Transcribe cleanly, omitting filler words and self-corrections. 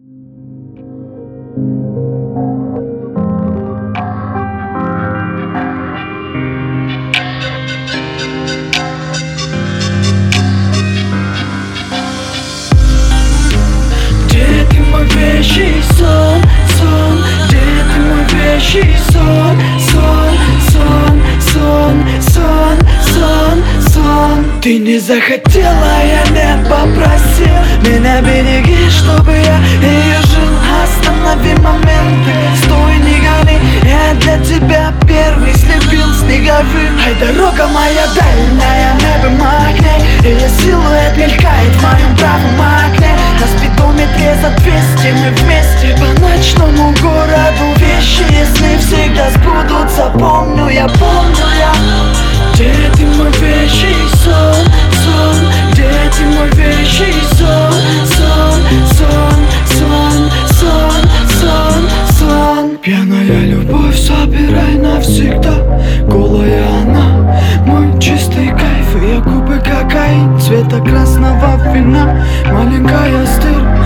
Где ты, мой вещий сон, сон? Где ты, мой вещий сон, сон, сон, сон, сон, сон, сон? Ты не захотела, я не попросил. Меня береги, чтобы я ее жил. Останови моменты, стой, не гони. Я для тебя первый слепил снеговым. Ай, дорога моя дальняя, небом огней. Ее силуэт мелькает в моем правом окне. На спидометре за 200 мы вместе по ночному городу. Вещи и сны всегда сбудутся. Помню я, помню я. Где ты, мой вещий сон, сон? Где ты, мой вещий сон, сон, сон, сон, сон, сон, сон? Пьяная любовь, собирай навсегда. Голая она, мой чистый кайф. Ее губы кокаин, цвета красного вина. Маленькая стырь,